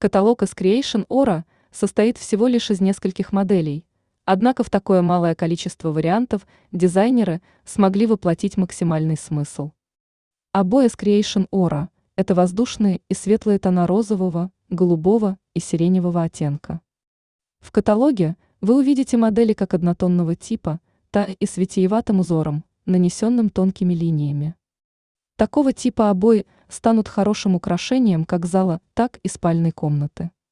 Каталог из Creation Aura состоит всего лишь из нескольких моделей, однако в такое малое количество вариантов дизайнеры смогли воплотить максимальный смысл. Обои с Creation Aura – это воздушные и светлые тона розового, голубого и сиреневого оттенка. В каталоге вы увидите модели как однотонного типа, так и с витиеватым узором, нанесенным тонкими линиями. Такого типа обои станут хорошим украшением как зала, так и спальной комнаты.